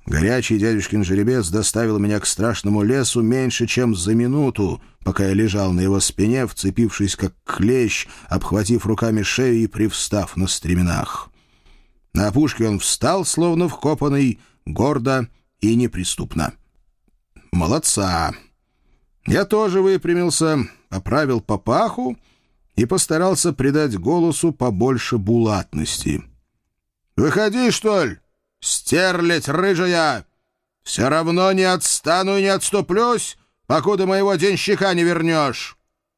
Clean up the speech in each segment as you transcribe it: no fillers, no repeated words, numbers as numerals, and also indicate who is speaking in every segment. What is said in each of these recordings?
Speaker 1: Горячий дядюшкин жеребец доставил меня к страшному лесу меньше, чем за минуту, пока я лежал на его спине, вцепившись как клещ, обхватив руками шею и привстав на стременах. На опушке он встал, словно вкопанный, гордо и неприступно. «Молодца!» Я тоже выпрямился, поправил папаху и постарался придать голосу побольше булатности. «Выходи, что ли, стерлядь рыжая! Все равно не отстану и не отступлюсь, покуда моего денщика не вернешь!»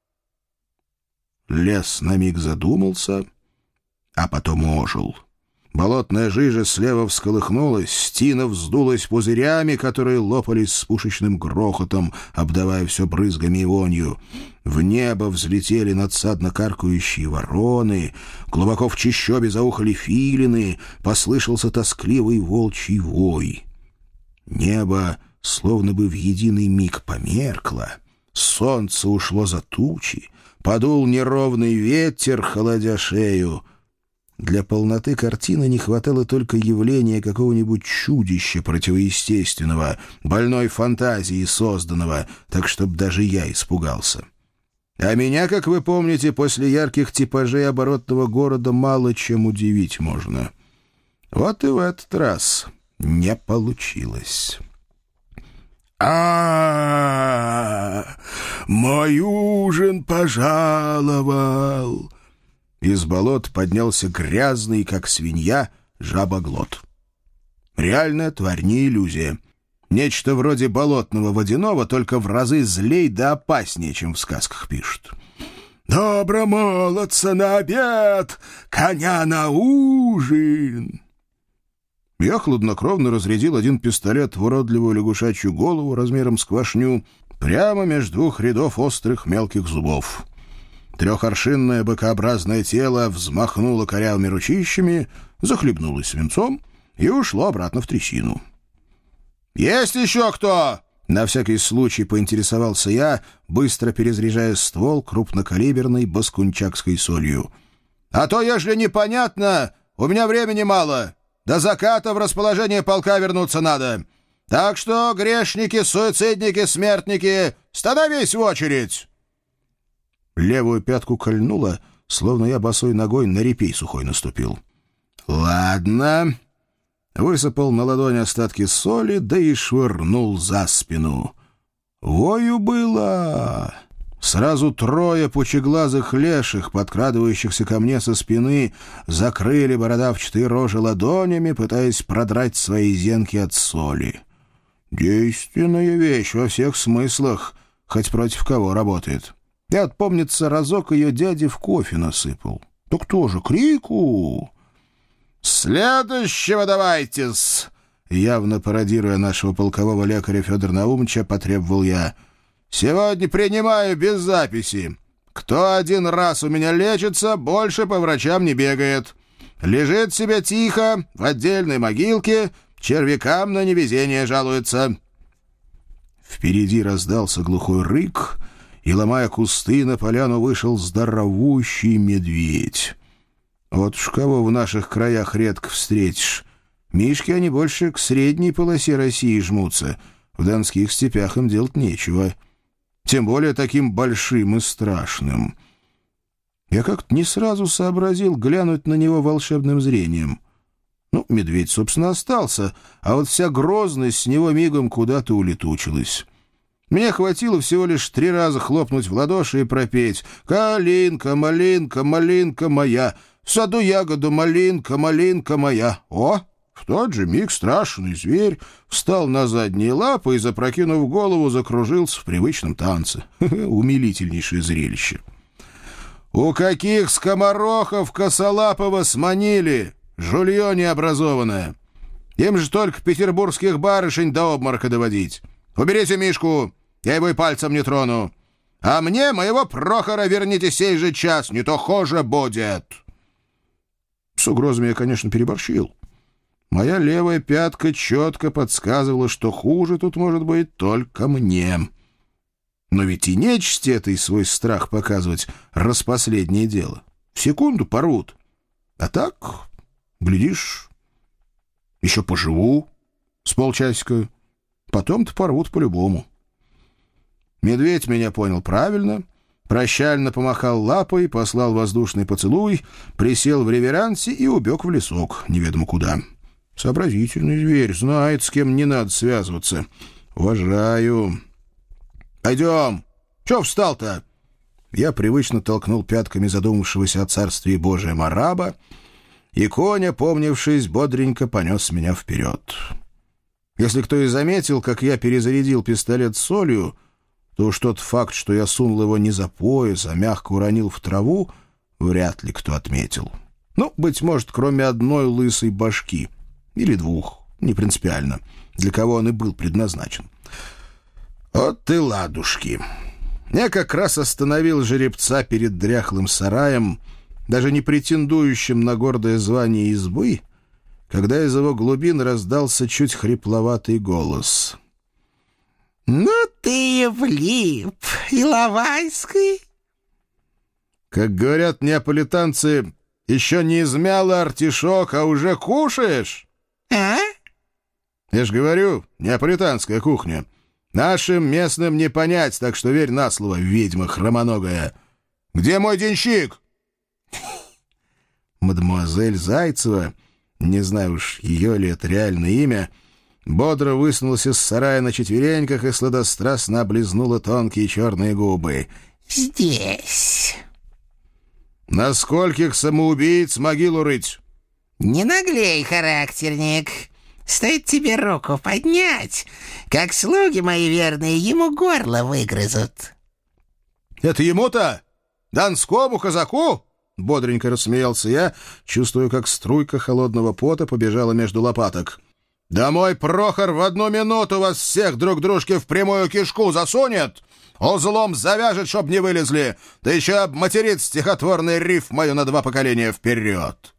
Speaker 1: Лес на миг задумался, а потом ожил. Болотная жижа слева всколыхнулась, стина вздулась пузырями, которые лопались с пушечным грохотом, обдавая все брызгами и вонью. В небо взлетели надсадно каркающие вороны, глубоко в чащобе заухали филины, послышался тоскливый волчий вой. Небо словно бы в единый миг померкло, солнце ушло за тучи, подул неровный ветер, холодя шею. Для полноты картины не хватало только явления какого-нибудь чудища противоестественного, больной фантазии созданного, так чтобы даже я испугался. А меня, как вы помните, после ярких типажей оборотного города мало чем удивить можно. Вот и в этот раз не получилось. Мой ужин пожаловал!» Из болот поднялся грязный, как свинья, жабоглот. Реальная тварь, не иллюзия. Нечто вроде болотного водяного, только в разы злей да опаснее, чем в сказках пишут. «Добро молодца на обед, коня на ужин!» Я хладнокровно разрядил один пистолет в уродливую лягушачью голову размером с квашню прямо между двух рядов острых мелких зубов. Трехоршинное быкообразное тело взмахнуло корявыми ручищами, захлебнулось свинцом и ушло обратно в трясину. «Есть еще кто?» — на всякий случай поинтересовался я, быстро перезаряжая ствол крупнокалиберной баскунчакской солью. «А то, ежели непонятно, у меня времени мало. До заката в расположение полка вернуться надо. Так что, грешники, суицидники, смертники, становись в очередь!» Левую пятку кольнуло, словно я босой ногой на репей сухой наступил. «Ладно». Высыпал на ладонь остатки соли, да и швырнул за спину. Вою было. Сразу трое пучеглазых леших, подкрадывающихся ко мне со спины, закрыли бородавчатые рожи ладонями, пытаясь продрать свои зенки от соли. Действенная вещь во всех смыслах, хоть против кого работает. Я, помнится, разок ее дяде в кофе насыпал. Так тоже крику. «Следующего давайте-с!» Явно пародируя нашего полкового лекаря Федора Наумовича, потребовал я. «Сегодня принимаю без записи. Кто один раз у меня лечится, больше по врачам не бегает. Лежит себе тихо, в отдельной могилке, червякам на невезение жалуется». Впереди раздался глухой рык, и, ломая кусты, на поляну вышел здоровущий медведь. Вот уж кого в наших краях редко встретишь. Мишки они больше к средней полосе России жмутся. В донских степях им делать нечего. Тем более таким большим и страшным. Я как-то не сразу сообразил глянуть на него волшебным зрением. Ну, медведь, собственно, остался, а вот вся грозность с него мигом куда-то улетучилась. Мне хватило всего лишь 3 раза хлопнуть в ладоши и пропеть «Калинка, малинка, малинка моя, в саду ягоду малинка, малинка моя». О, в тот же миг страшный зверь встал на задние лапы и, запрокинув голову, закружился в привычном танце. Умилительнейшее зрелище. «У каких скоморохов косолапого сманили, жулье необразованное? Им же только петербургских барышень до обморока доводить. Уберите Мишку, я его и пальцем не трону. А мне моего Прохора верните сей же час, не то хуже будет». С угрозами я, конечно, переборщил. Моя левая пятка четко подсказывала, что хуже тут может быть только мне. Но ведь и нечисти этой свой страх показывать распоследнее дело. В секунду порвут. А так, глядишь, еще поживу. С полчасика. Потом-то порвут по-любому. Медведь меня понял правильно, прощально помахал лапой, послал воздушный поцелуй, присел в реверансе и убег в лесок, неведомо куда. Сообразительный зверь, знает, с кем не надо связываться. Уважаю. «Пойдем! Че встал-то?» Я привычно толкнул пятками задумавшегося о царстве Божьем араба, и конь, опомнившись, бодренько понес меня вперед. Если кто и заметил, как я перезарядил пистолет солью, то уж тот факт, что я сунул его не за пояс, а мягко уронил в траву, вряд ли кто отметил. Ну, быть может, кроме одной лысой башки. Или двух, не принципиально, для кого он и был предназначен. Вот ты ладушки. Я как раз остановил жеребца перед дряхлым сараем, даже не претендующим на гордое звание избы, когда из его глубин раздался чуть хрипловатый голос. «Ну ты и влип, Иловайский!» Как говорят неаполитанцы, еще не измяла артишок, а уже кушаешь? «А?» Я ж говорю, неаполитанская кухня. Нашим местным не понять, так что верь на слово, ведьма хромоногая. Где мой денщик?» Мадемуазель Зайцева, не знаю уж, ее ли это реальное имя, бодро высунулась из сарая на четвереньках и сладострастно облизнула тонкие черные губы. «Здесь». «На скольких самоубийц могилу рыть?» «Не наглей, характерник. Стоит тебе руку поднять, как слуги мои верные ему горло выгрызут». «Это ему-то? Донскому казаку?» Бодренько рассмеялся я, чувствуя, как струйка холодного пота побежала между лопаток. «Да мой Прохор в 1 минуту вас всех друг дружке в прямую кишку засунет, узлом завяжет, чтоб не вылезли, да еще обматерит стихотворный риф мою на 2 поколения вперед».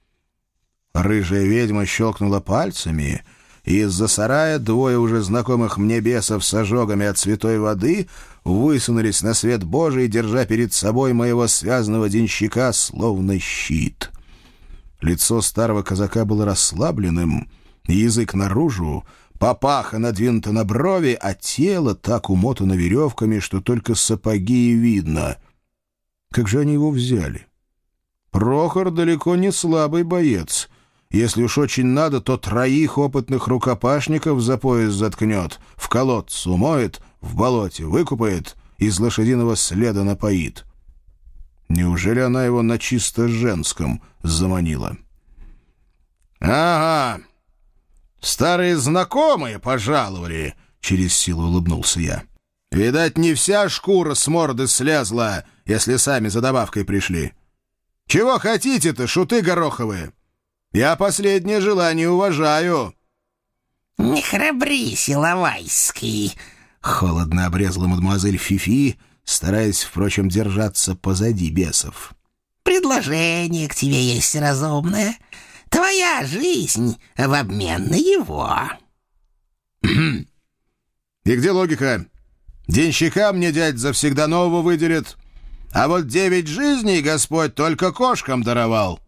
Speaker 1: Рыжая ведьма щелкнула пальцами, и из-за сарая 2 уже знакомых мне бесов с ожогами от святой воды высунулись на свет Божий, держа перед собой моего связанного денщика словно щит. Лицо старого казака было расслабленным, язык наружу, папаха надвинута на брови, а тело так умотано веревками, что только сапоги и видно. Как же они его взяли? Прохор далеко не слабый боец. Если уж очень надо, то 3 опытных рукопашников за пояс заткнет, в колодце умоет, в болоте выкупает, из лошадиного следа напоит. Неужели она его на чисто женском заманила? «Ага, старые знакомые пожаловали», — через силу улыбнулся я. «Видать, не вся шкура с морды слезла, если сами за добавкой пришли. Чего хотите-то, шуты гороховые? Я последнее желание уважаю». «Не храбрись, Иловайский», — холодно обрезала мадемуазель Фифи, стараясь, впрочем, держаться позади бесов. «Предложение к тебе есть разумное. Твоя жизнь в обмен на его». «И где логика? Денщика мне дядь завсегда нового выделит, а вот 9 жизней Господь только кошкам даровал».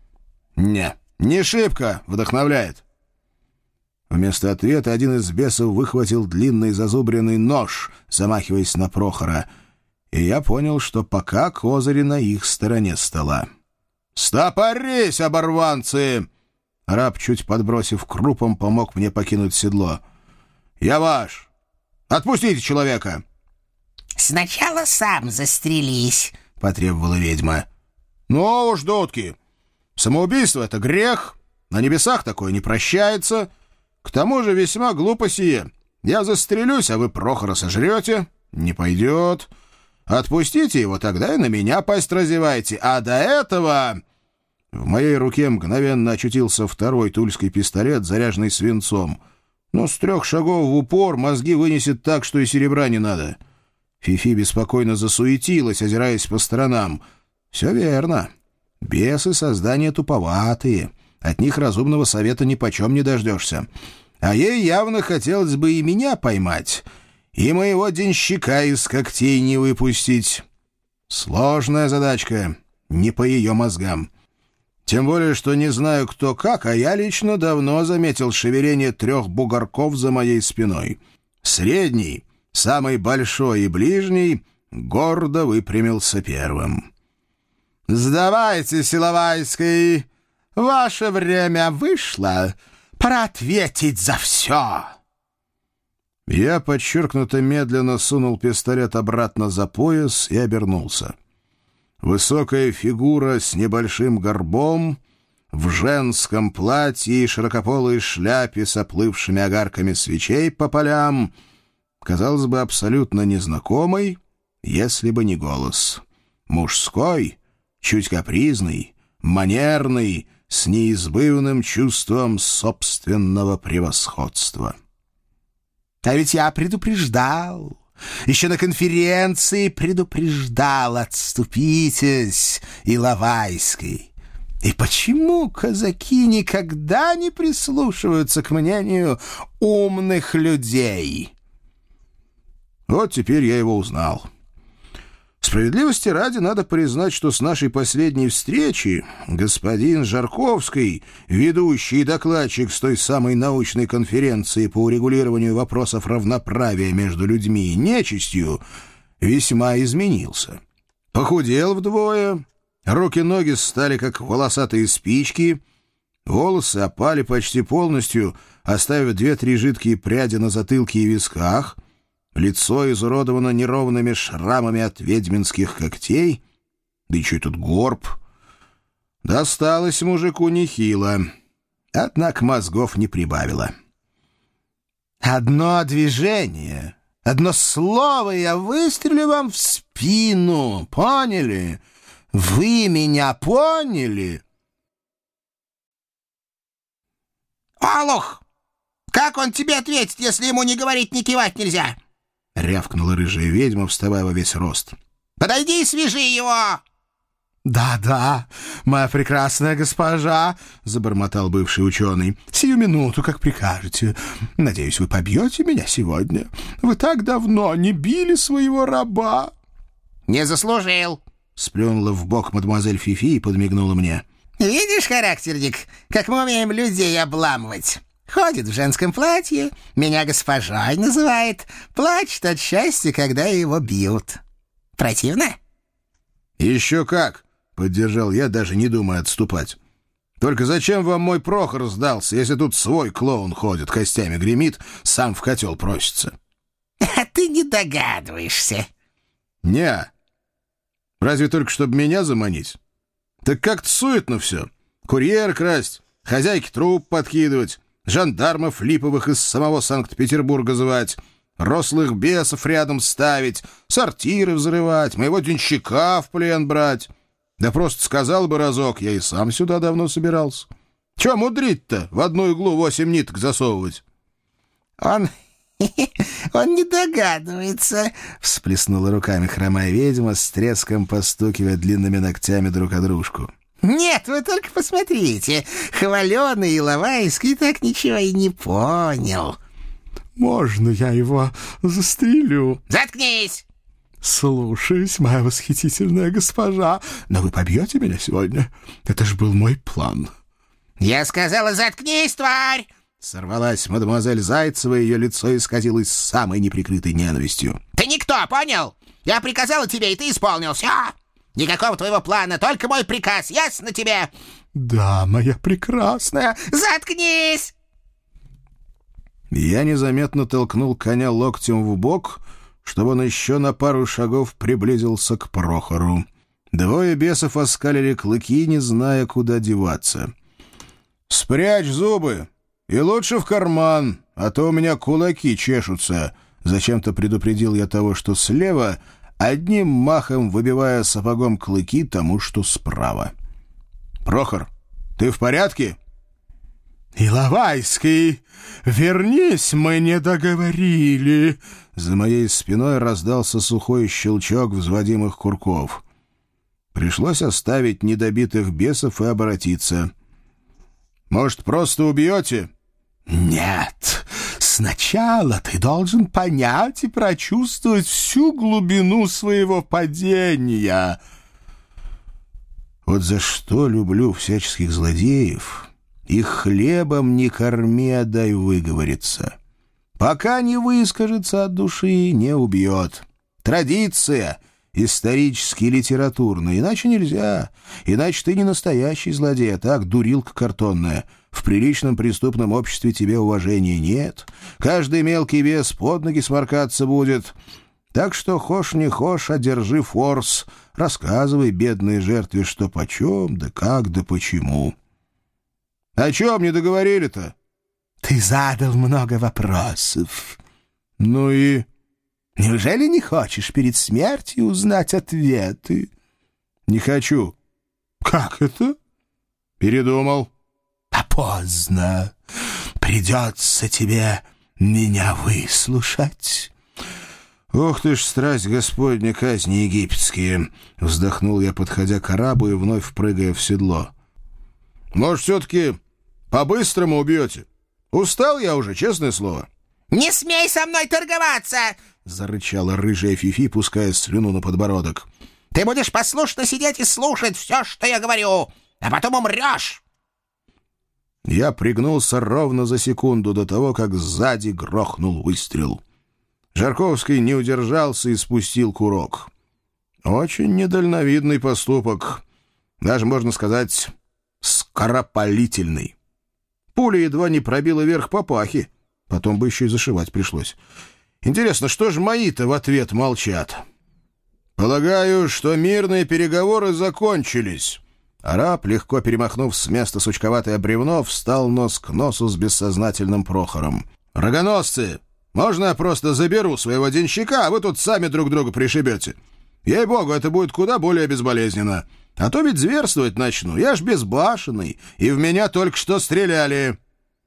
Speaker 1: Не шибко вдохновляет». Вместо ответа один из бесов выхватил длинный зазубренный нож, замахиваясь на Прохора, и я понял, что пока козыри на их стороне стола. «Стопорись, оборванцы!» Раб, чуть подбросив крупом, помог мне покинуть седло. «Я ваш! Отпустите человека!» «Сначала сам застрелись», — потребовала ведьма. «Ну уж, дудки! Самоубийство — это грех, на небесах такое не прощается. К тому же весьма глупо сие. Я застрелюсь, а вы Прохора сожрете. Не пойдет. Отпустите его, тогда и на меня пасть разевайте. А до этого...» В моей руке мгновенно очутился 2-й тульский пистолет, заряженный свинцом. Но с 3 шагов в упор мозги вынесет так, что и серебра не надо. Фифи беспокойно засуетилась, озираясь по сторонам. «Все верно. Бесы — создания туповатые, от них разумного совета нипочем не дождешься. А ей явно хотелось бы и меня поймать, и моего денщика из когтей не выпустить. Сложная задачка, не по ее мозгам. Тем более, что не знаю кто как, а я лично давно заметил шевеление 3 бугорков за моей спиной. Средний, самый большой и ближний, гордо выпрямился первым. «Сдавайтесь, Иловайский! Ваше время вышло! Пора ответить за все!» Я подчеркнуто медленно сунул пистолет обратно за пояс и обернулся. Высокая фигура с небольшим горбом, в женском платье и широкополой шляпе с оплывшими огарками свечей по полям, казалось бы, абсолютно незнакомой, если бы не голос. Мужской, чуть капризный, манерный, с неизбывным чувством собственного превосходства. «А ведь я предупреждал, еще на конференции предупреждал, отступитесь, Иловайский. И почему казаки никогда не прислушиваются к мнению умных людей?» Вот теперь я его узнал. Справедливости ради надо признать, что с нашей последней встречи господин Жарковский, ведущий и докладчик с той самой научной конференции по урегулированию вопросов равноправия между людьми и нечистью, весьма изменился. Похудел вдвое, руки-ноги стали как волосатые спички, волосы опали почти полностью, оставив 2-3 жидкие пряди на затылке и висках. Лицо изуродовано неровными шрамами от ведьминских когтей. Да еще и тут горб. Досталось мужику нехило. Однако мозгов не прибавило. «Одно движение, одно слово, я выстрелю вам в спину. Поняли? Вы меня поняли?»
Speaker 2: «Олух! Как он тебе ответит, если ему не говорить, не кивать нельзя?»
Speaker 1: — рявкнула рыжая ведьма, вставая во весь рост.
Speaker 2: «Подойди и свяжи его!»
Speaker 1: «Да-да, моя прекрасная госпожа», — забормотал бывший ученый. «Сию минуту, как прикажете. Надеюсь, вы побьете меня сегодня. Вы так давно не били своего раба».
Speaker 2: «Не заслужил»,
Speaker 1: — сплюнула в бок мадемуазель Фифи и подмигнула мне.
Speaker 2: «Видишь, характерник, как мы умеем людей обламывать? Ходит в женском платье, меня госпожой называет, плачет от счастья, когда его бьют. Противно?»
Speaker 1: «Еще как!» — поддержал я, даже не думая отступать. «Только зачем вам мой Прохор сдался, если тут свой клоун ходит, костями гремит, сам в котел просится?»
Speaker 2: «А ты не догадываешься».
Speaker 1: «Не. Разве только чтобы меня заманить? Так как-то суетно все. Курьер красть, хозяйке труп подкидывать, жандармов липовых из самого Санкт-Петербурга звать, рослых бесов рядом ставить, сортиры взрывать, моего денщика в плен брать. Да просто сказал бы разок, я и сам сюда давно собирался. Че мудрить-то, в одну иглу 8 ниток засовывать?»
Speaker 2: «Он не догадывается», — всплеснула руками хромая ведьма, с треском постукивая длинными ногтями друг о дружку. «Нет, вы только посмотрите, хваленый Иловайский так ничего и не понял».
Speaker 3: «Можно я его застрелю?»
Speaker 2: «Заткнись!»
Speaker 3: «Слушаюсь, моя восхитительная госпожа. Но вы побьете меня сегодня? Это ж был мой план».
Speaker 2: «Я сказала, заткнись, тварь!»
Speaker 1: Сорвалась мадемуазель Зайцева, ее лицо исказилось самой неприкрытой ненавистью.
Speaker 2: «Ты никто, понял? Я приказала тебе, и ты исполнил. Все! Никакого твоего плана, только мой приказ. Ясно тебе?»
Speaker 3: «Да, моя прекрасная».
Speaker 2: «Заткнись!»
Speaker 1: Я незаметно толкнул коня локтем в бок, чтобы он еще на пару шагов приблизился к Прохору. 2 бесов оскалили клыки, не зная, куда деваться. «Спрячь зубы! И лучше в карман, а то у меня кулаки чешутся», — зачем-то предупредил я того, что слева, одним махом выбивая сапогом клыки тому, что справа. «Прохор, ты в порядке?»
Speaker 3: «Иловайский, вернись, мы не договорили!»
Speaker 1: За моей спиной раздался сухой щелчок взводимых курков. Пришлось оставить недобитых бесов и обратиться. «Может, просто убьете?»
Speaker 3: «Нет, сначала ты должен понять и прочувствовать всю глубину своего падения».
Speaker 1: Вот за что люблю всяческих злодеев, их хлебом не корми, а дай выговориться. Пока не выскажется от души, не убьет. Традиция исторически литературная, иначе нельзя. Иначе ты не настоящий злодей, а так дурилка картонная. В приличном преступном обществе тебе уважения нет. Каждый мелкий вес под ноги сморкаться будет. Так что хошь не хошь, а держи форс. Рассказывай бедной жертве, что почем, да как, да почему. О чем не договорили-то?
Speaker 2: Ты задал много вопросов.
Speaker 1: Ну и...
Speaker 2: Неужели не хочешь перед смертью узнать ответы?
Speaker 1: Не хочу.
Speaker 2: Как это?
Speaker 1: Передумал.
Speaker 2: А поздно. Придется тебе меня выслушать.
Speaker 1: «Ох ты ж, страсть Господня, казни египетские!» — вздохнул я, подходя к арабу и вновь прыгая в седло. «Может, все-таки по-быстрому убьете? Устал я уже, честное слово».
Speaker 2: «Не смей со мной торговаться!» —
Speaker 1: зарычала рыжая Фифи, пуская слюну на подбородок.
Speaker 2: «Ты будешь послушно сидеть и слушать все, что я говорю, а потом умрешь!»
Speaker 1: Я пригнулся ровно за секунду до того, как сзади грохнул выстрел. Жарковский не удержался и спустил курок. Очень недальновидный поступок. Даже, можно сказать, скоропалительный. Пуля едва не пробила верх папахи. Потом бы еще и зашивать пришлось. Интересно, что же мои-то в ответ молчат? Полагаю, что мирные переговоры закончились. Араб, легко перемахнув с места сучковатое бревно, встал нос к носу с бессознательным Прохором. «Рогоносцы! Можно я просто заберу своего денщика, а вы тут сами друг друга пришибете? Ей-богу, это будет куда более безболезненно. А то ведь зверствовать начну. Я ж безбашенный, и в меня только что стреляли».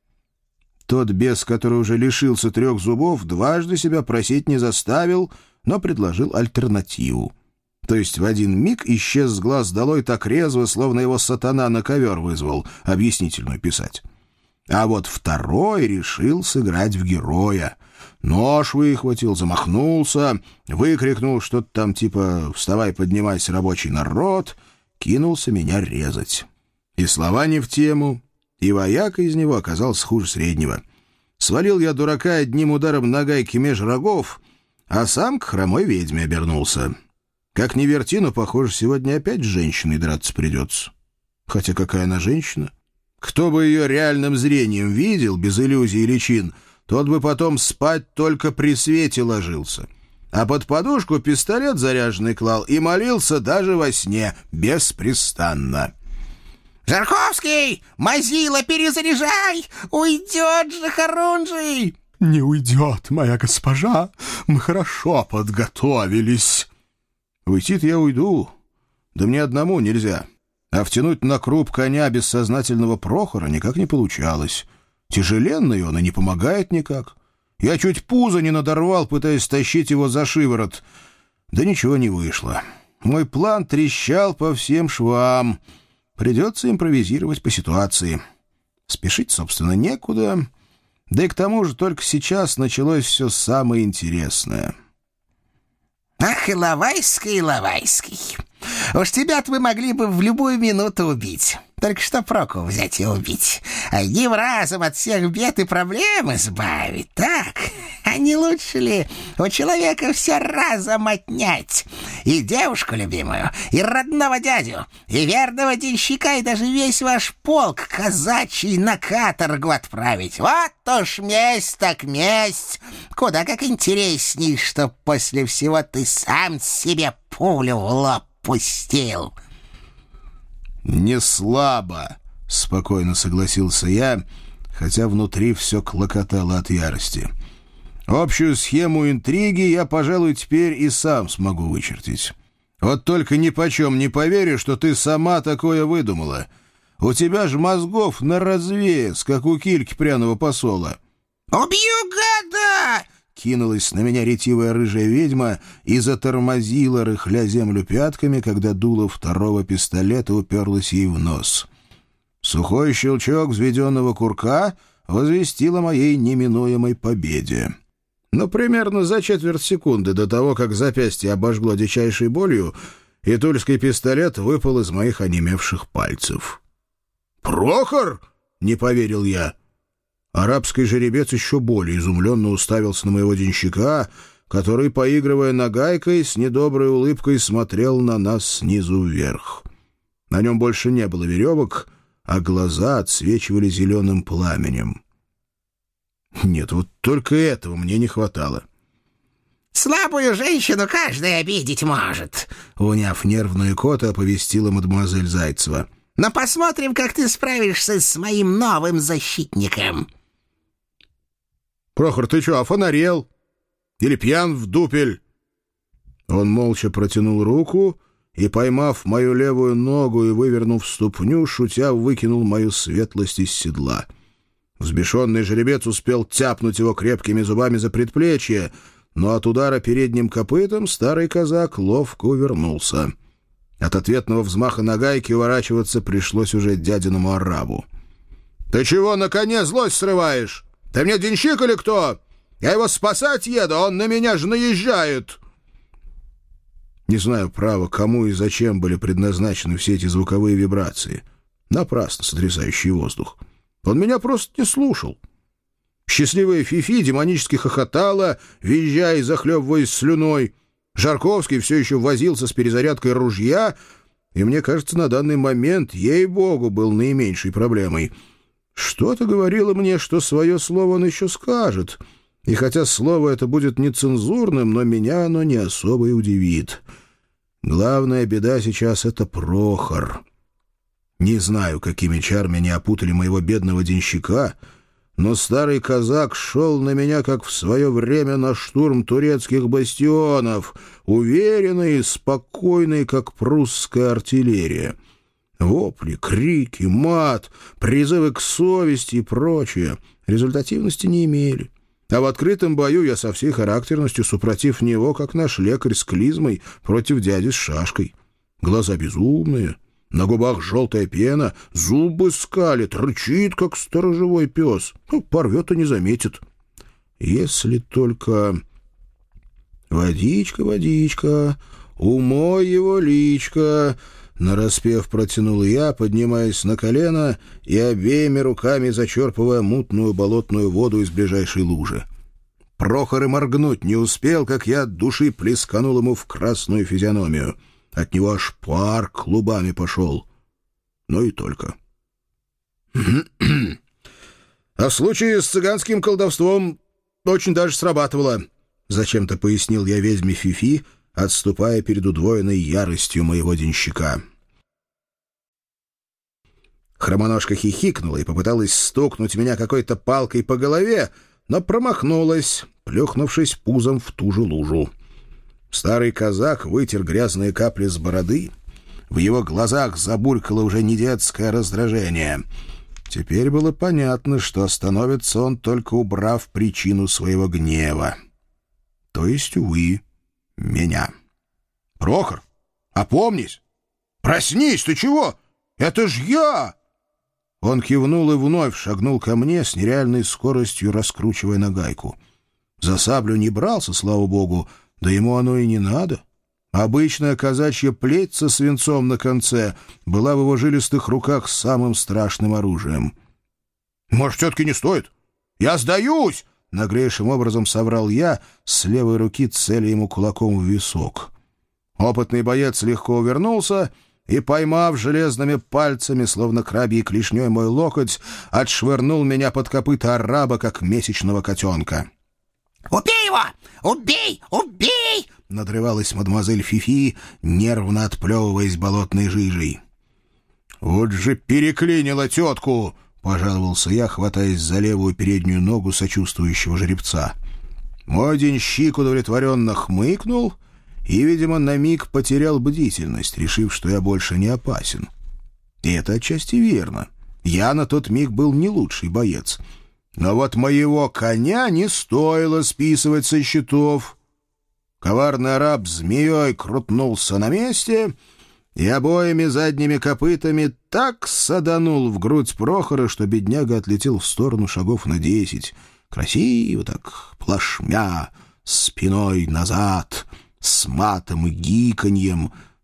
Speaker 1: Тот бес, который уже лишился 3 зубов, дважды себя просить не заставил, но предложил альтернативу. То есть в один миг исчез с глаз долой так резво, словно его сатана на ковер вызвал объяснительную писать. А вот второй решил сыграть в героя. Нож выхватил, замахнулся, выкрикнул что-то там типа «Вставай, поднимайся, рабочий народ!», кинулся меня резать. И слова не в тему, и вояка из него оказался хуже среднего. Свалил я дурака одним ударом нагайки меж рогов, а сам к хромой ведьме обернулся. Как ни верти, но, похоже, сегодня опять с женщиной драться придется. Хотя какая она женщина? Кто бы ее реальным зрением видел, без иллюзий и личин, тот бы потом спать только при свете ложился. А под подушку пистолет заряженный клал и молился даже во сне, беспрестанно.
Speaker 2: «Жарковский! Мазила, перезаряжай! Уйдет же Харунжий!»
Speaker 3: «Не уйдет, моя госпожа. Мы хорошо подготовились».
Speaker 1: Уйти-то я уйду. Да мне одному нельзя. А втянуть на круп коня бессознательного Прохора никак не получалось. Тяжеленный он и не помогает никак. Я чуть пузо не надорвал, пытаясь тащить его за шиворот. Да ничего не вышло. Мой план трещал по всем швам. Придется импровизировать по ситуации. Спешить, собственно, некуда. Да и к тому же только сейчас началось все самое интересное.
Speaker 2: «Ах, Иловайский, Иловайский! Уж тебя-то вы могли бы в любую минуту убить. Только что проку взять и убить. Одним разом от всех бед и проблем избавить, так? А не лучше ли у человека все разом отнять? И девушку любимую, и родного дядю, и верного денщика, и даже весь ваш полк казачий на каторгу отправить. Вот уж месть так месть! Куда как интересней, что после всего ты сам себе пулю в лоб пустил».
Speaker 1: «Не слабо», — спокойно согласился я, хотя внутри все клокотало от ярости. «Общую схему интриги я, пожалуй, теперь и сам смогу вычертить. Вот только нипочем не поверю, что ты сама такое выдумала. У тебя же мозгов на развес, как у кильки пряного посола».
Speaker 2: «Убью, гада!» —
Speaker 1: кинулась на меня ретивая рыжая ведьма и затормозила, рыхля землю пятками, когда дуло второго пистолета уперлось ей в нос. Сухой щелчок взведенного курка возвестил о моей неминуемой победе. Но примерно за 1/4 секунды до того, как запястье обожгло дичайшей болью, и тульский пистолет выпал из моих онемевших пальцев. «Прохор?» — не поверил я. Арабский жеребец еще более изумленно уставился на моего денщика, который, поигрывая нагайкой, с недоброй улыбкой смотрел на нас снизу вверх. На нем больше не было веревок, а глаза отсвечивали зеленым пламенем. Нет, вот только этого мне не хватало.
Speaker 2: «Слабую женщину каждый обидеть может»,
Speaker 1: — уняв нервную икоту, оповестила мадемуазель Зайцева.
Speaker 2: «Но посмотрим, как ты справишься с моим новым защитником».
Speaker 1: «Прохор, ты что, офонарел? Или пьян в дупель?» Он молча протянул руку и, поймав мою левую ногу и вывернув ступню, шутя выкинул мою светлость из седла. Взбешенный жеребец успел тяпнуть его крепкими зубами за предплечье, но от удара передним копытом старый казак ловко увернулся. От ответного взмаха нагайки уворачиваться пришлось уже дядиному арабу. «Ты чего на коне злость срываешь? Ты мне денщик или кто? Я его спасать еду, он на меня же наезжает!» Не знаю, право, кому и зачем были предназначены все эти звуковые вибрации, напрасно сотрясающие воздух. Он меня просто не слушал. Счастливая Фифи демонически хохотала, визжая и захлебываясь слюной. Жарковский все еще возился с перезарядкой ружья, и, мне кажется, на данный момент, ей-богу, был наименьшей проблемой. Что-то говорило мне, что свое слово он еще скажет, и хотя слово это будет нецензурным, но меня оно не особо и удивит. Главная беда сейчас — это Прохор. Не знаю, какими чарами не опутали моего бедного денщика, но старый казак шел на меня, как в свое время на штурм турецких бастионов, уверенный и спокойный, как прусская артиллерия. Вопли, крики, мат, призывы к совести и прочее результативности не имели. А в открытом бою я со всей характерностью супротив него, как наш лекарь с клизмой против дяди с шашкой. Глаза безумные, на губах желтая пена, зубы скалит, рычит, как сторожевой пес. Порвет и не заметит. Если только... «Водичка, водичка, умой его личко», — нараспев протянул я, поднимаясь на колено и обеими руками зачерпывая мутную болотную воду из ближайшей лужи. Прохор и моргнуть не успел, как я от души плесканул ему в красную физиономию. От него аж пар клубами пошел. Ну и только. А в случае с цыганским колдовством очень даже срабатывало, — зачем-то пояснил я ведьме Фифи, отступая перед удвоенной яростью моего денщика. Хромоножка хихикнула и попыталась стукнуть меня какой-то палкой по голове, но промахнулась, плюхнувшись пузом в ту же лужу. Старый казак вытер грязные капли с бороды. В его глазах забулькало уже не детское раздражение. Теперь было понятно, что остановится он, только убрав причину своего гнева. То есть, увы, меня. «Прохор, опомнись! Проснись, ты чего? Это ж я!» Он кивнул и вновь шагнул ко мне с нереальной скоростью, раскручивая нагайку. За саблю не брался, слава богу, да ему оно и не надо. Обычная казачья плеть со свинцом на конце была в его жилистых руках самым страшным оружием. «Может, все-таки не стоит? Я сдаюсь!» — наглейшим образом соврал я, с левой руки целя ему кулаком в висок. Опытный боец легко увернулся и, поймав железными пальцами, словно крабьей клешней, мой локоть, отшвырнул меня под копыта араба, как месячного котенка.
Speaker 2: «Убей его! Убей! Убей!» —
Speaker 1: надрывалась мадемуазель Фифи, нервно отплевываясь болотной жижей. «Вот же переклинила тетку!» — пожаловался я, хватаясь за левую переднюю ногу сочувствующего жеребца. Мой денщик удовлетворенно хмыкнул и, видимо, на миг потерял бдительность, решив, что я больше не опасен. И это отчасти верно. Я на тот миг был не лучший боец. Но вот моего коня не стоило списывать со счетов. Коварный араб змеей крутнулся на месте и обоими задними копытами так саданул в грудь Прохора, что бедняга отлетел в сторону шагов на 10. Красиво так, плашмя, спиной назад, с матом и гиканьем,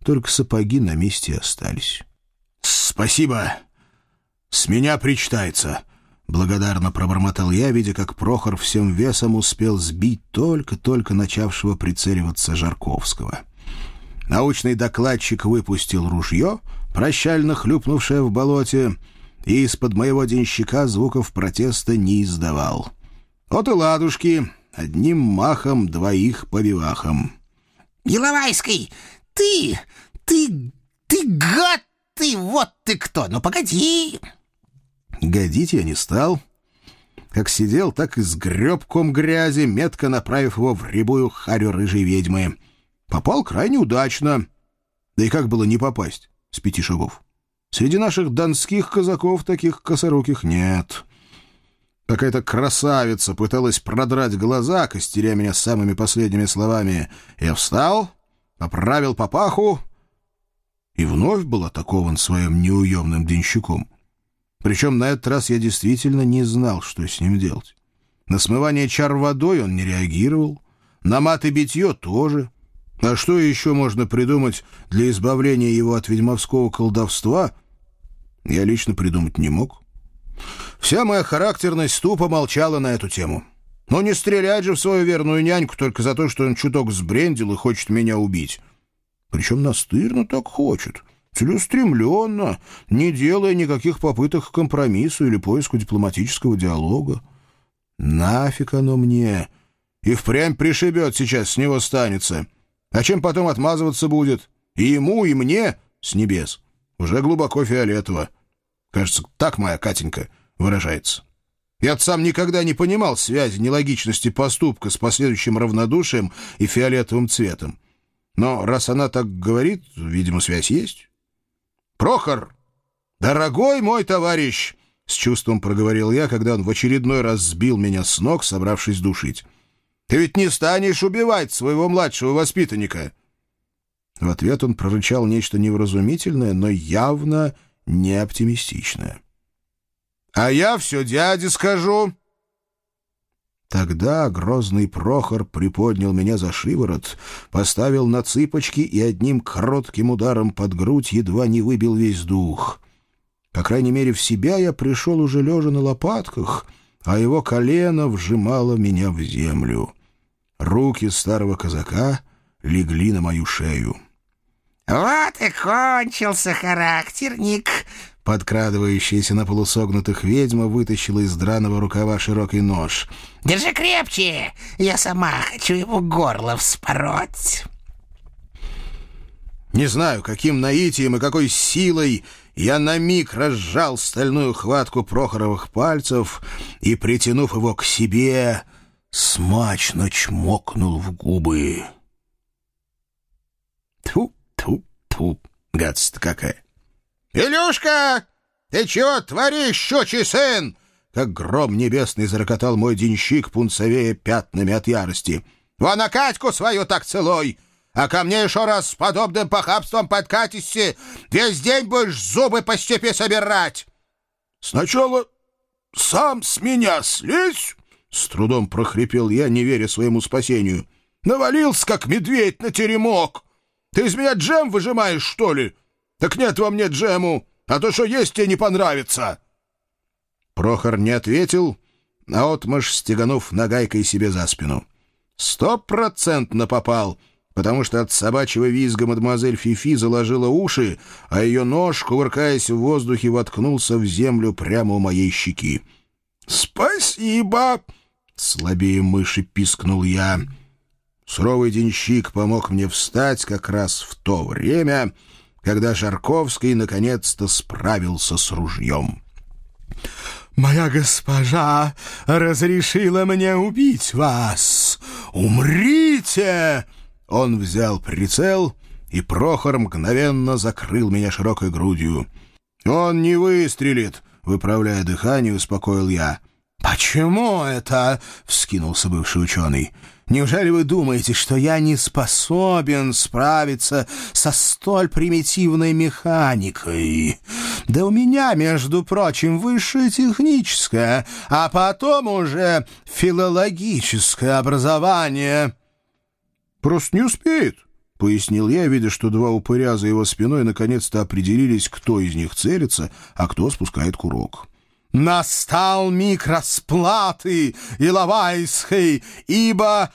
Speaker 1: только сапоги на месте остались. «Спасибо! С меня причитается!» — благодарно пробормотал я, видя, как Прохор всем весом успел сбить только-только начавшего прицеливаться Жарковского. Научный докладчик выпустил ружье, прощально хлюпнувшее в болоте, и из-под моего денщика звуков протеста не издавал. Вот и ладушки, одним махом двоих по вивахам.
Speaker 2: Иловайский, ты гад ты, вот ты кто, ну погоди.
Speaker 1: Годить я не стал. Как сидел, так и сгреб ком грязи, метко направив его в рябую харю рыжей ведьмы. Попал крайне удачно. Да и как было не попасть с 5 шагов? Среди наших донских казаков таких косоруких нет. Какая-то красавица пыталась продрать глаза, костеря меня самыми последними словами. Я встал, поправил папаху и вновь был атакован своим неуемным денщиком. Причем на этот раз я действительно не знал, что с ним делать. На смывание чар водой он не реагировал, на мат и битье тоже. А что еще можно придумать для избавления его от ведьмовского колдовства, я лично придумать не мог. Вся моя характерность тупо молчала на эту тему. Но не стрелять же в свою верную няньку только за то, что он чуток сбрендил и хочет меня убить. Причем настырно так хочет, целеустремленно, не делая никаких попыток к компромиссу или поиску дипломатического диалога. Нафиг оно мне? И впрямь пришибет сейчас, с него станется. А чем потом отмазываться будет? И ему, и мне с небес. Уже глубоко фиолетово. Кажется, так моя Катенька выражается. Я сам никогда не понимал связи нелогичности поступка с последующим равнодушием и фиолетовым цветом. Но раз она так говорит, видимо, связь есть. «Прохор, дорогой мой товарищ!» — с чувством проговорил я, когда он в очередной раз сбил меня с ног, собравшись душить. «Ты ведь не станешь убивать своего младшего воспитанника!» В ответ он прорычал нечто невразумительное, но явно не оптимистичное. «А я все дяде скажу!» Тогда грозный Прохор приподнял меня за шиворот, поставил на цыпочки и одним коротким ударом под грудь едва не выбил весь дух. По крайней мере, в себя я пришел уже лежа на лопатках, а его колено вжимало меня в землю. Руки старого казака легли на мою шею.
Speaker 2: Вот и кончился характерник.
Speaker 1: Подкрадывающаяся на полусогнутых ведьма вытащила из драного рукава широкий нож.
Speaker 2: «Держи крепче! Я сама хочу его горло вспороть!»
Speaker 1: Не знаю, каким наитием и какой силой я на миг разжал стальную хватку Прохоровых пальцев и, притянув его к себе, смачно чмокнул в губы. Тьфу, гадость какая! «Илюшка, ты чего творишь, щучий сын?» Как гром небесный зарокотал мой денщик, пунцовея пятнами от ярости. «Вон на Катьку свою так целуй, а ко мне еще раз с подобным похабством подкатишься, весь день будешь зубы по степи собирать!» «Сначала сам с меня слезь!» — с трудом прохрипел я, не веря своему спасению. «Навалился, как медведь на теремок! Ты из меня джем выжимаешь, что ли? Так нет во мне джему, а то, что есть, тебе не понравится!» Прохор не ответил, наотмашь стеганув нагайкой себе за спину. 100% попал, потому что от собачьего визга мадемуазель Фифи заложила уши, а ее нож, кувыркаясь в воздухе, воткнулся в землю прямо у моей щеки. «Спасибо!» — слабее мыши пискнул я. Суровый денщик помог мне встать как раз в то время, когда Жарковский наконец-то справился с ружьем.
Speaker 3: «Моя госпожа разрешила мне убить вас! Умрите!»
Speaker 1: Он взял прицел, и Прохор мгновенно закрыл меня широкой грудью. «Он не выстрелит!» — выправляя дыхание, успокоил я.
Speaker 3: «Почему это?» — вскинулся бывший ученый. «Неужели вы думаете, что я не способен справиться со столь примитивной механикой? Да у меня, между прочим, высшее техническое, а потом уже филологическое образование».
Speaker 1: «Просто не успеет», — пояснил я, видя, что два упыря за его спиной наконец-то определились, кто из них целится, а кто спускает курок.
Speaker 3: «Настал миг расплаты, Иловайской, ибо...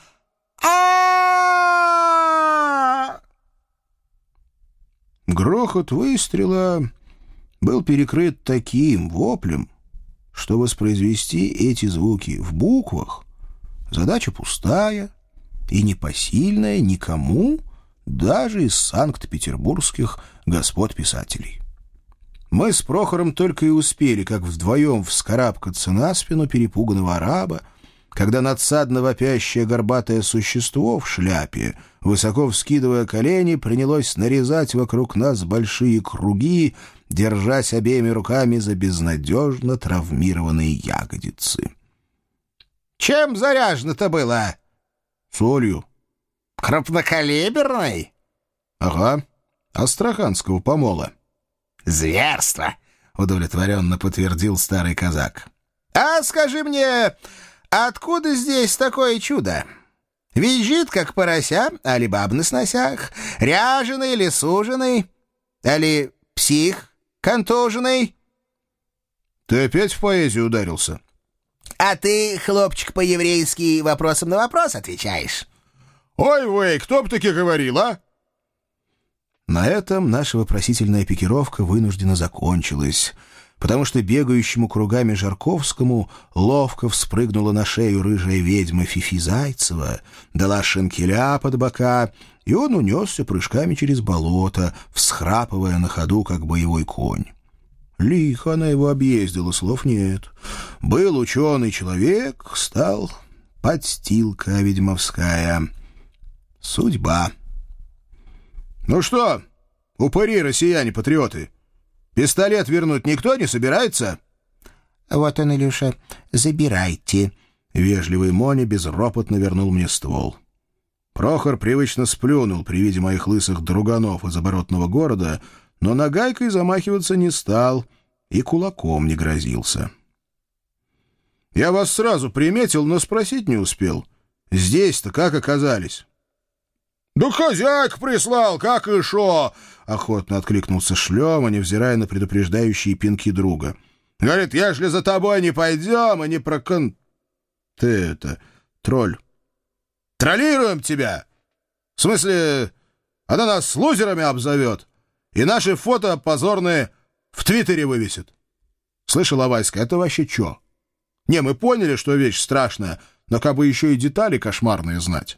Speaker 1: Грохот выстрела был перекрыт таким воплем, что воспроизвести эти звуки в буквах задача пустая и непосильная никому, даже из санкт-петербургских господ-писателей. Мы с Прохором только и успели, как вдвоем вскарабкаться на спину перепуганного араба, когда надсадно вопящее горбатое существо в шляпе, высоко вскидывая колени, принялось нарезать вокруг нас большие круги, держась обеими руками за безнадежно травмированные ягодицы.
Speaker 2: «Чем заряжено-то было?»
Speaker 1: «Солью».
Speaker 2: «Крупнокалиберной?»
Speaker 1: «Ага, астраханского помола».
Speaker 2: «Зверство!» — удовлетворенно подтвердил старый казак. «А скажи мне, откуда здесь такое чудо? Визжит, как порося, али баб на сносях, ряженый или суженый, али псих контуженный?»
Speaker 1: «Ты опять в поэзию ударился?»
Speaker 2: «А ты, хлопчик, по-еврейски вопросом на вопрос отвечаешь».
Speaker 1: «Ой, вей, кто б таки говорил, а?» На этом наша вопросительная пикировка вынуждена закончилась, потому что бегающему кругами Жарковскому ловко вспрыгнула на шею рыжая ведьма Фифи Зайцева, дала шинкеля под бока, и он унесся прыжками через болото, всхрапывая на ходу, как боевой конь. Лихо она его объездила, слов нет. Был ученый человек, стал подстилка ведьмовская. Судьба. «Ну что, упыри, россияне-патриоты, пистолет вернуть никто не собирается?»
Speaker 2: «Вот он, Илюша, забирайте».
Speaker 1: Вежливый Моня безропотно вернул мне ствол. Прохор привычно сплюнул при виде моих лысых друганов из оборотного города, но нагайкой замахиваться не стал и кулаком не грозился. «Я вас сразу приметил, но спросить не успел. Здесь-то как оказались?» «Да хозяйка прислал, как и шо!» — охотно откликнулся Шлема, невзирая на предупреждающие пинки друга. «Говорит, ежели за тобой не пойдем, и не прокон...» «Ты это, тролль, троллируем тебя! В смысле, она нас лузерами обзовет, и наши фото позорные в Твиттере вывесит. Слышь, Иловайская, это вообще чё? Не, мы поняли, что вещь страшная, но как бы еще и детали кошмарные знать».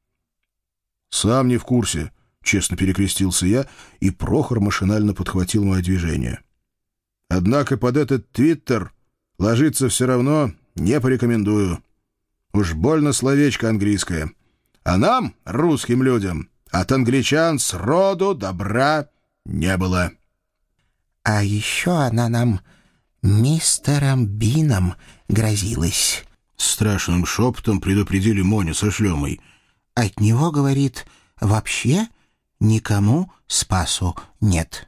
Speaker 1: «Сам не в курсе», — честно перекрестился я, и Прохор машинально подхватил мое движение. «Однако под этот твиттер ложиться все равно не порекомендую. Уж больно словечко английское. А нам, русским людям, от англичан сроду добра не было».
Speaker 2: «А еще она нам мистером Бином грозилась».
Speaker 1: Страшным шепотом предупредили Моню со Шлемой.
Speaker 2: «От него, говорит, вообще никому спасу нет».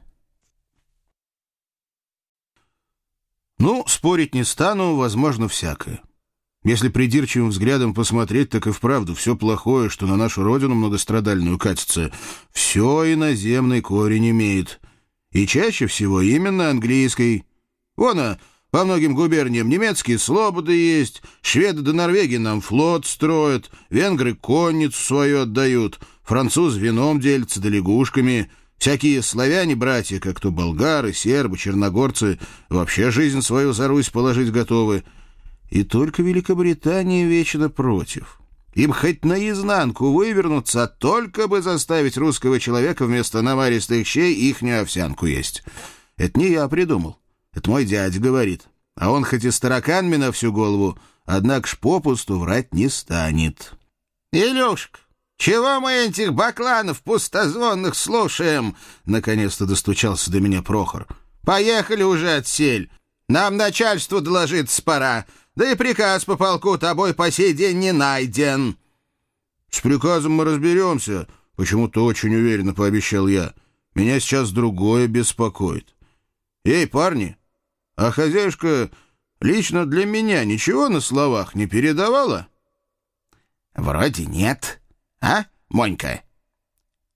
Speaker 1: Ну, спорить не стану, возможно, всякое. Если придирчивым взглядом посмотреть, так и вправду все плохое, что на нашу родину многострадальную катится, все иноземный корень имеет. И чаще всего именно английский. Вон, по многим губерниям немецкие слободы есть, шведы до Норвегии нам флот строят, венгры конницу свою отдают, французы вином делятся да лягушками, всякие славяне-братья, как то болгары, сербы, черногорцы, вообще жизнь свою за Русь положить готовы. И только Великобритания вечно против. Им хоть наизнанку вывернуться, а только бы заставить русского человека вместо наваристых щей ихнюю овсянку есть. Это не я придумал. Это мой дядя говорит. А он хоть и староканми на всю голову, однако ж попусту врать не станет.
Speaker 2: «Илюшка, чего мы этих бакланов пустозвонных слушаем?» Наконец-то достучался до меня Прохор. «Поехали уже отсель. Нам начальству доложиться пора. Да и приказ по полку тобой по сей день не найден».
Speaker 1: «С приказом мы разберемся», — почему-то очень уверенно пообещал я. «Меня сейчас другое беспокоит. Эй, парни, а хозяюшка лично для меня ничего на словах не передавала?»
Speaker 2: «Вроде нет. А, Монька?»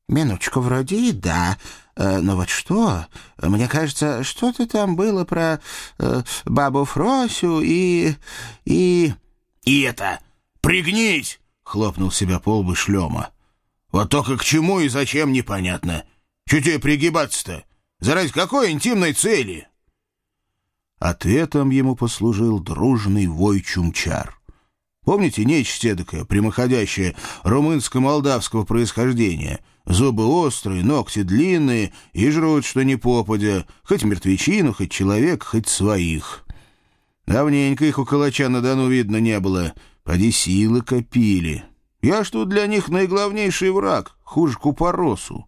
Speaker 2: Минуточку, вроде и да. Но вот что? Мне кажется, что-то там было про бабу Фросю и...
Speaker 3: И это! Пригнись! — хлопнул себя по лбу Шлема. Вот только к чему и зачем непонятно. Чего тебе пригибаться-то? Заради какой интимной цели? Ответом ему послужил дружный вой чумчар. Помните нечисть эдакая, прямоходящая, румынско-молдавского происхождения? Зубы острые, ногти длинные и жрут, что ни попадя, хоть мертвечину, хоть человек, хоть своих. Давненько их у Калача-на-Дону видно не было, поди силы копили. Я ж тут для них наиглавнейший враг, хуже купоросу.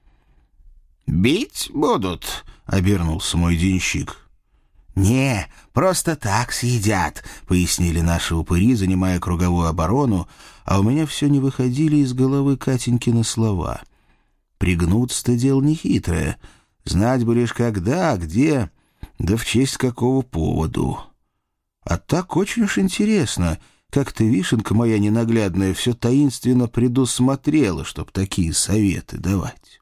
Speaker 2: «Бить будут?» — обернулся мой денщик. «Не, просто так съедят», — пояснили наши упыри, занимая круговую оборону, а у меня все не выходили из головы Катенькины слова. Пригнуться-то дело нехитрое. Знать бы лишь когда, где, да в честь какого поводу. А так очень уж интересно, как ты, вишенка моя ненаглядная, все таинственно предусмотрела, чтоб такие советы давать.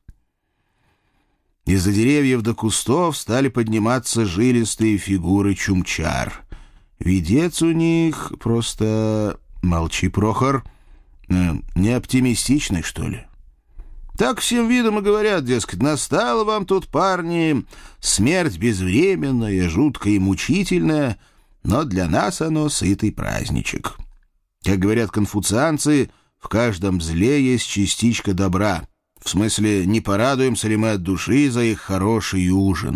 Speaker 2: Из-за деревьев до кустов стали подниматься жилистые фигуры чумчар. Видец у них просто... Молчи, Прохор. Не оптимистичный, что ли? Так всем видом и говорят, дескать, настала вам тут, парни, смерть безвременная, жуткая и мучительная, но для нас оно сытый праздничек. Как говорят конфуцианцы, в каждом зле есть частичка добра. В смысле, не порадуемся ли мы от души за их хороший ужин?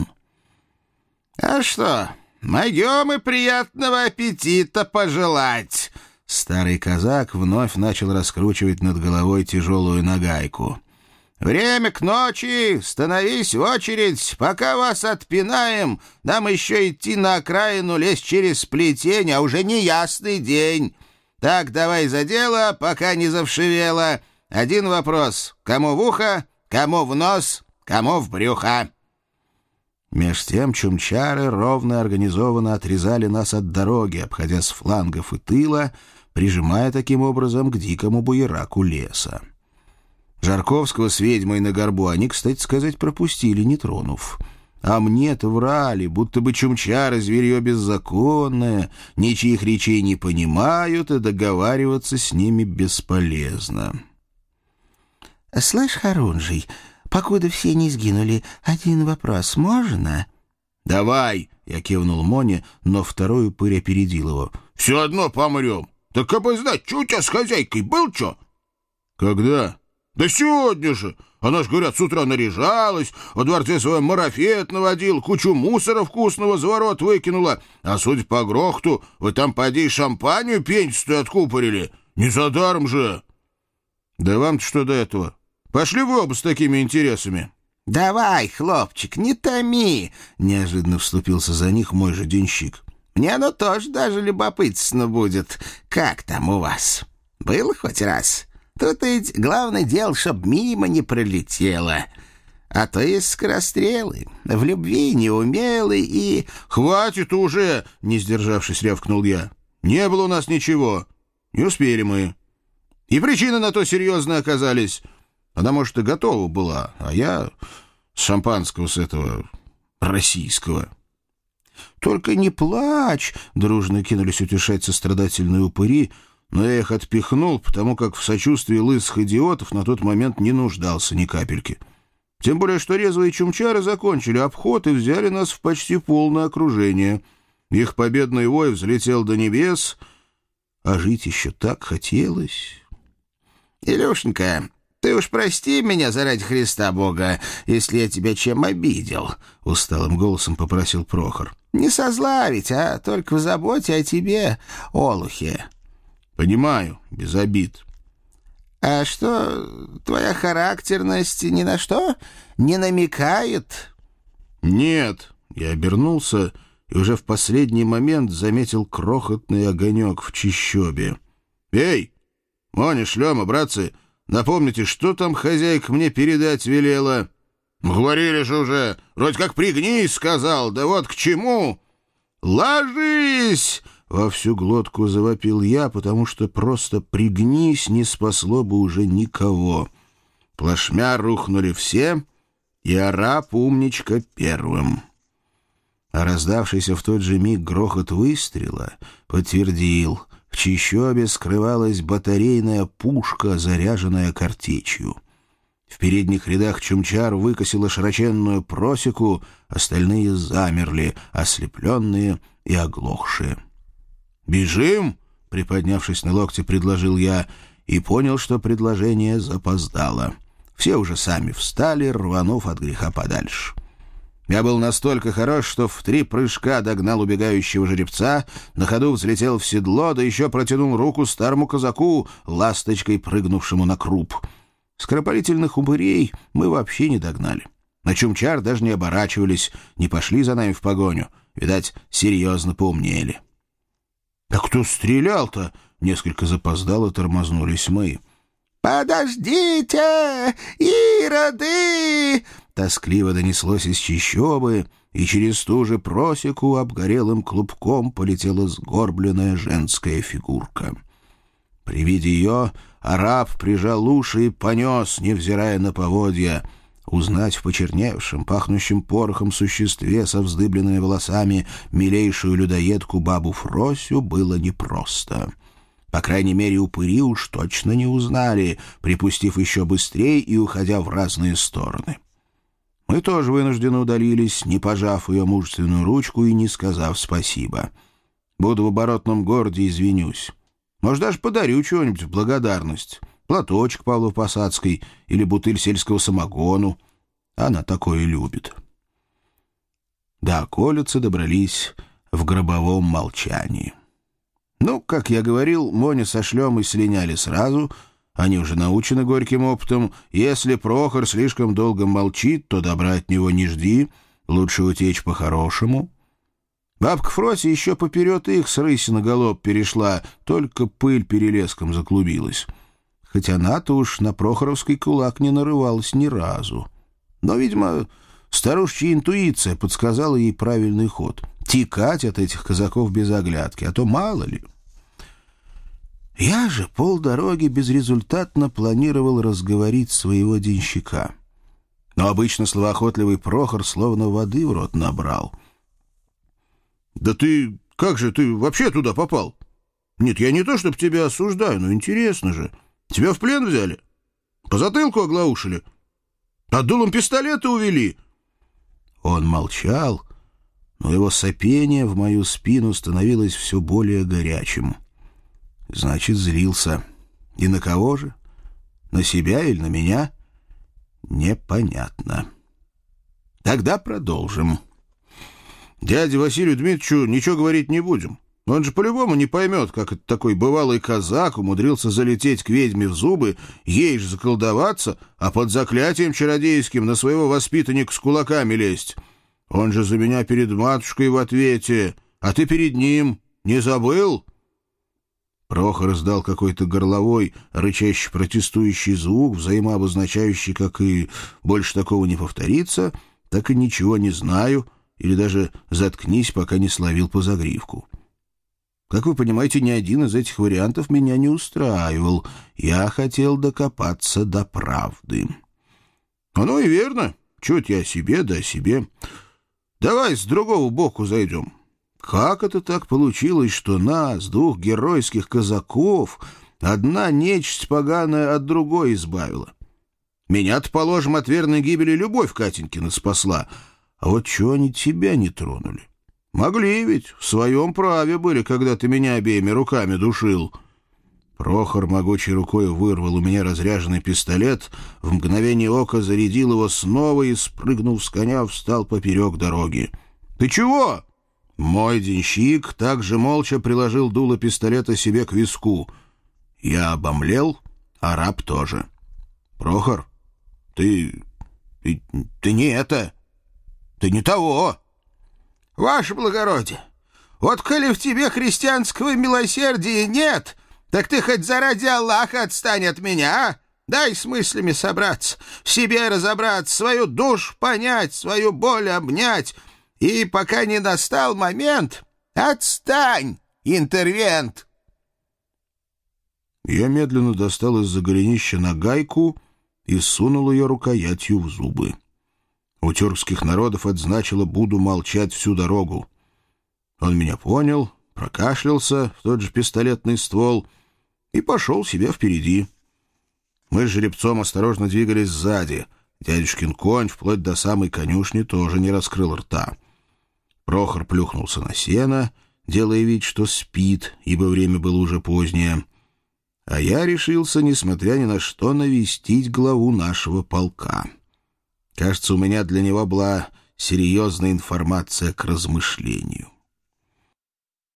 Speaker 2: «А что, могем и приятного аппетита пожелать!» Старый казак вновь начал раскручивать над головой тяжелую нагайку. «Время к ночи, становись в очередь, пока вас отпинаем, нам еще идти на окраину, лезть через плетень, а уже не ясный день. Так, давай за дело, пока не завшивело. Один вопрос: кому в ухо, кому в нос, кому в брюхо?» Меж тем чумчары ровно и организованно отрезали нас от дороги, обходя с флангов и тыла, прижимая таким образом к дикому буераку леса. Жарковского с ведьмой на горбу они, кстати сказать, пропустили, не тронув. А мне-то врали, будто бы чумчары зверье беззаконное, ничьих речей не понимают, и договариваться с ними бесполезно. «Слышь, Харунжий, покуда все не сгинули, один вопрос можно?» «Давай!» — я кивнул Моне, но второй упырь опередил его.
Speaker 3: «Все одно помрем. Так как бы знать, что у тебя с хозяйкой был, что?»
Speaker 1: «Когда?»
Speaker 3: «Да сегодня же! Она ж, говорят, с утра наряжалась, во дворце своем марафет наводил, кучу мусора вкусного за ворот выкинула. А судя по грохоту, вы там поди и шампанию пенчатую откупорили. Не за даром же!»
Speaker 1: «Да вам-то что до этого? Пошли вы оба с такими интересами».
Speaker 2: «Давай, хлопчик, не томи!» — неожиданно вступился за них мой же денщик. «Мне оно тоже даже любопытно будет. Как там у вас? Было хоть раз? Тут ведь главное дело, чтоб мимо не пролетело. А то есть скорострелы, в любви неумелый и...»
Speaker 1: «Хватит уже!» — не сдержавшись, рявкнул я. «Не было у нас ничего. Не успели мы. И причины на то серьезные оказались. Она, может, и готова была, а я с шампанского с этого российского».
Speaker 2: «Только не плачь!» — дружно кинулись утешать сострадательные упыри,
Speaker 1: но я их отпихнул, потому как в сочувствии лысых идиотов на тот момент не нуждался ни капельки. Тем более, что резвые чумчары закончили обход и взяли нас в почти полное окружение. Их победный вой взлетел до небес, а жить еще так хотелось.
Speaker 2: «Илюшенька, ты уж прости меня заради Христа Бога, если я тебя чем обидел», — усталым голосом попросил Прохор. «Не со зла ведь, а только в заботе о тебе, олухе».
Speaker 1: «Понимаю, без обид».
Speaker 2: «А что, твоя характерность ни на что не намекает?»
Speaker 1: «Нет», — я обернулся и уже в последний момент заметил крохотный огонек в чащобе. «Эй, Моня, Шлема, братцы, напомните, что там хозяйка мне передать велела?»
Speaker 3: «Говорили же уже, вроде как пригнись, сказал, да вот к чему!»
Speaker 1: «Ложись!» — во всю глотку завопил я, потому что просто пригнись не спасло бы уже никого. Плашмя рухнули все, и араб умничка первым. А раздавшийся в тот же миг грохот выстрела подтвердил: в чащобе скрывалась батарейная пушка, заряженная картечью. В передних рядах чумчар выкосила широченную просеку, остальные замерли, ослепленные и оглохшие. «Бежим!» — приподнявшись на локте, предложил я, и понял, что предложение запоздало. Все уже сами встали, рванув от греха подальше. Я был настолько хорош, что в 3 прыжка догнал убегающего жеребца, на ходу взлетел в седло, да еще протянул руку старому казаку, ласточкой прыгнувшему на круп. Скоропалительных упырей мы вообще не догнали. На чумчар даже не оборачивались, не пошли за нами в погоню. Видать, серьезно поумнели. «А кто стрелял-то?» — несколько запоздало тормознулись мы.
Speaker 2: «Подождите, ироды!» — тоскливо донеслось из чащобы, и через ту же просеку обгорелым клубком полетела сгорбленная женская фигурка. При виде ее араб прижал уши и понес, невзирая на поводья. Узнать в почерневшем, пахнущем порохом существе со вздыбленными волосами милейшую людоедку бабу Фросю было непросто. По крайней мере, упыри уж точно не узнали, припустив еще быстрее и уходя в разные стороны. Мы тоже вынужденно удалились, не пожав ее мужественную ручку и не сказав спасибо. Буду в оборотном городе, извинюсь. Может, даже подарю чего-нибудь в благодарность. Платочек Павлу Посадской или бутыль сельского самогону. Она такое любит. До околицы добрались в гробовом молчании. Ну, как я говорил, Моня со Шлемой слиняли сразу. Они уже научены горьким опытом. Если Прохор слишком долго молчит, то добра от него не жди. Лучше утечь по-хорошему. Бабка Фрося еще поперед их с рыси на галоп перешла, только пыль перелеском заклубилась. Хоть она-то уж на Прохоровский кулак не нарывалась ни разу. Но, видимо, старушечья интуиция подсказала ей правильный ход — текать от этих казаков без оглядки, а то мало ли. Я же полдороги безрезультатно планировал разговорить своего денщика. Но обычно словоохотливый Прохор словно воды в рот набрал. «Да ты... как же ты вообще туда попал? Нет, я не то чтобы тебя осуждаю, но интересно же. Тебя в плен взяли? По затылку оглаушили? А дулом пистолета увели?» Он молчал, но его сопение в мою спину становилось все более горячим. Значит, злился. И на кого же? На себя или на меня? Непонятно. Тогда продолжим. Дяде Василию Дмитриевичу ничего говорить не будем. Он же по-любому не поймет, как это такой бывалый казак умудрился залететь к ведьме в зубы, ей же заколдоваться, а под заклятием чародейским на своего воспитанника с кулаками лезть. Он же за меня перед матушкой в ответе, а ты перед ним не забыл?» Прохор издал какой-то горловой, рычащий протестующий звук, взаимообозначающий, как и «больше такого не повторится», так и «ничего не знаю», или даже «заткнись, пока не словил по загривку». Как вы понимаете, ни один из этих вариантов меня не устраивал. Я хотел докопаться до правды. «Оно и верно. Чуть я о себе, да о себе. Давай с другого боку зайдем. Как это так получилось, что нас, 2 геройских казаков, одна нечисть поганая от другой избавила? Меня-то, положим, от верной гибели любовь Катенькина спасла, а вот чего они тебя не тронули? Могли ведь, в своем праве были, когда ты меня обеими руками душил». Прохор могучей рукой вырвал у меня разряженный пистолет, в мгновение ока зарядил его снова и, спрыгнув с коня, встал поперек дороги. «Ты чего?» Мой денщик также молча приложил дуло пистолета себе к виску. Я обомлел, а раб тоже. «Прохор, ты не это... ты не того!» «Ваше благородие, вот коли в тебе христианского милосердия нет, так ты хоть заради Аллаха отстань от меня, а? Дай с мыслями собраться, в себе разобраться, свою душу понять, свою боль обнять, и пока не настал момент, отстань, интервент!» Я медленно достал из-за голенища нагайку
Speaker 1: и сунул ее рукоятью в зубы. У тюркских народов это значило «буду молчать всю дорогу». Он меня понял, прокашлялся в тот же пистолетный ствол и пошел себе впереди. Мы с жеребцом осторожно двигались сзади. Дядюшкин конь, вплоть до самой конюшни, тоже не раскрыл рта. Прохор плюхнулся на сено, делая вид, что спит, ибо время было уже позднее. А я решился, несмотря ни на что, навестить главу нашего полка. Кажется, у меня для него была серьезная информация к размышлению.